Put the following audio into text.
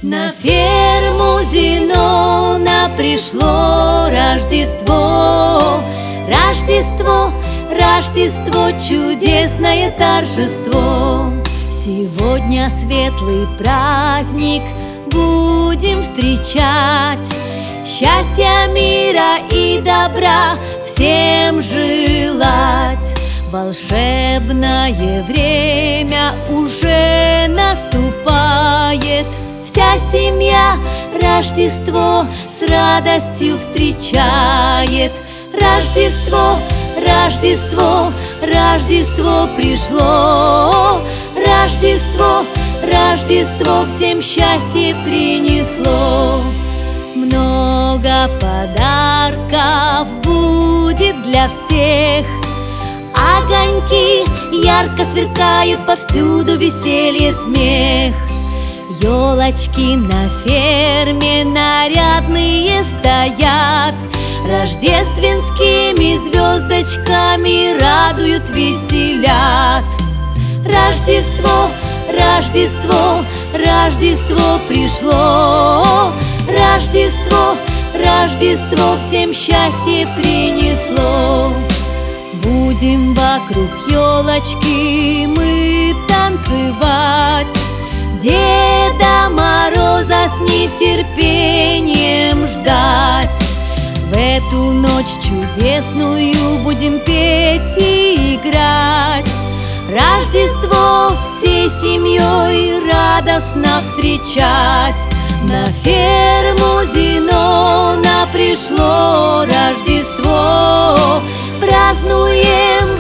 На ферму Зенона пришло Рождество, Рождество, Рождество, чудесное торжество. Сегодня светлый праздник будем встречать, счастья, мира и добра всем желать. Волшебное время уже наступает, вся семья Рождество с радостью встречает. Рождество, Рождество, Рождество пришло, Рождество, Рождество всем счастье принесло. Много подарков будет для всех, огоньки ярко сверкают, повсюду веселье, смех. Ёлочки на ферме нарядные стоят, рождественскими звездочками радуют, веселят. Рождество, Рождество, Рождество пришло, Рождество, Рождество всем счастье принесло. Будем вокруг ёлочки мы танцевать, Деда Мороза с нетерпением ждать. В эту ночь чудесную будем петь и играть, Рождество всей семьей радостно встречать. На ферму Зенона пришло Рождество, празднуем